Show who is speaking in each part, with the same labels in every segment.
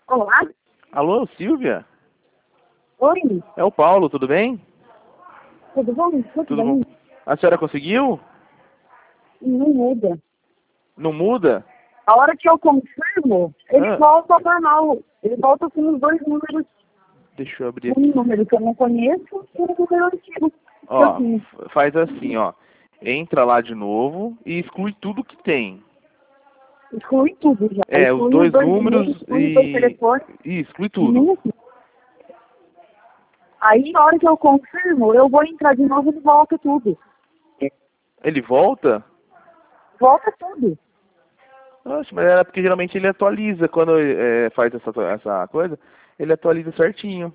Speaker 1: Olá?
Speaker 2: Alô, Silvia?
Speaker 1: Oi?
Speaker 2: É o Paulo, tudo bem?
Speaker 1: Tudo bom? Tudo
Speaker 2: Tudo bom?
Speaker 1: bem?
Speaker 2: A senhora conseguiu?
Speaker 1: Não muda.
Speaker 2: Não muda?
Speaker 1: A hora que eu confirmo, ele
Speaker 2: Ah,
Speaker 1: volta ao normal. Ele volta com os dois números.
Speaker 2: deixa eu abrir
Speaker 1: Um
Speaker 2: aqui.
Speaker 1: número que eu não conheço e um número antigo. Que eu
Speaker 2: Ó,
Speaker 1: tinha.
Speaker 2: faz assim, ó. Entra lá de novo e exclui tudo que tem.
Speaker 1: Exclui tudo já.
Speaker 2: É, os
Speaker 1: Exclui os
Speaker 2: dois
Speaker 1: dois
Speaker 2: números
Speaker 1: e-mails, exclui os dois telefones.
Speaker 2: e exclui
Speaker 1: E nem
Speaker 2: tudo.
Speaker 1: assim. Aí, na hora que eu confirmo, eu vou entrar de novo e volta tudo.
Speaker 2: Ele volta?
Speaker 1: Volta tudo.
Speaker 2: Oxe, mas era porque geralmente ele atualiza quando faz essa coisa, ele atualiza certinho.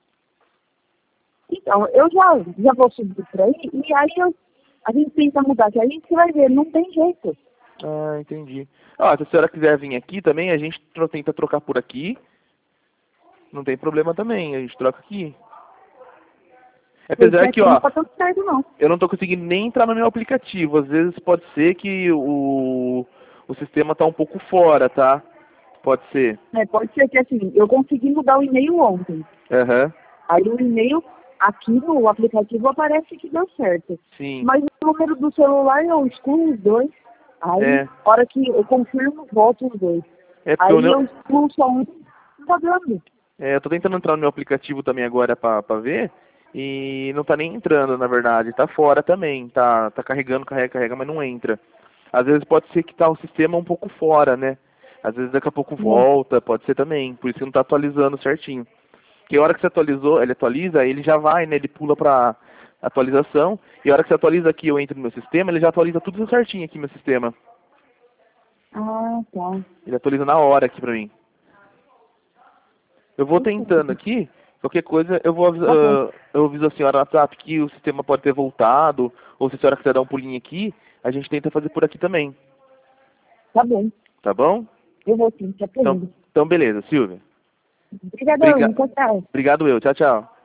Speaker 1: Então, eu já vou subir por aí, e aí a gente tenta mudar, que aí você vai ver, não tem jeito.
Speaker 2: Ah, entendi. Ó, se a senhora quiser vir aqui também, a gente tenta trocar por aqui. Não tem problema também, a gente troca aqui.
Speaker 1: Porque
Speaker 2: Apesar que,
Speaker 1: aqui não
Speaker 2: ó,
Speaker 1: tá tanto certo, não.
Speaker 2: eu não tô conseguindo nem entrar no meu aplicativo. Às vezes pode ser que o sistema tá um pouco fora, tá? Pode ser.
Speaker 1: É, pode ser que assim, eu consegui mudar o e-mail ontem.
Speaker 2: Aham.
Speaker 1: Aí o e-mail aqui no aplicativo aparece que deu certo.
Speaker 2: Sim.
Speaker 1: Mas o número do celular eu excluo os dois. Aí,
Speaker 2: É.
Speaker 1: hora que eu confirmo, volto os dois.
Speaker 2: É porque eu
Speaker 1: Aí eu
Speaker 2: não.
Speaker 1: excluo só um, não tá dando.
Speaker 2: É, eu tô tentando entrar no meu aplicativo também agora pra ver. E não tá nem entrando, na verdade. Tá fora também. Tá carregando, carrega, mas não entra. Às vezes pode ser que tá o sistema um pouco fora, né? Às vezes daqui a pouco
Speaker 1: Né?
Speaker 2: volta, pode ser também. Por isso que não tá atualizando certinho. Porque a hora que você atualizou, ele atualiza, ele já vai, né? Ele pula pra atualização. E a hora que você atualiza aqui, eu entro no meu sistema, ele já atualiza tudo certinho aqui no meu sistema.
Speaker 1: Ah, tá.
Speaker 2: Ele atualiza na hora aqui pra mim. Eu vou tentando aqui, qualquer coisa
Speaker 1: Tá bom.
Speaker 2: eu aviso a senhora no WhatsApp que o sistema pode ter voltado, ou se a senhora quiser dar um pulinho aqui, a gente tenta fazer por aqui também,
Speaker 1: Tá bom.
Speaker 2: tá bom?
Speaker 1: Eu vou sim, te
Speaker 2: Então,
Speaker 1: atendo.
Speaker 2: então beleza, Silvia.
Speaker 1: Obrigadão,
Speaker 2: Briga,
Speaker 1: tchau, tchau.
Speaker 2: obrigado eu, tchau, tchau.